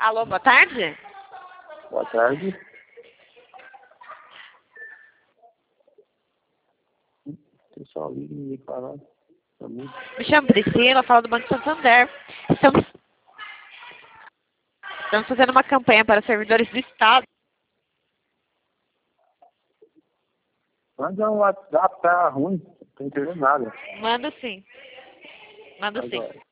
Alô, boa tarde? Boa tarde. Pessoal, liga e me fala. Me chamo Priscila, falo do Banco Santander. Estamos fazendo uma campanha para servidores do Estado. Manda um WhatsApp, tá ruim. Não tô entendendo nada. Mando sim. Mando sim. Agora.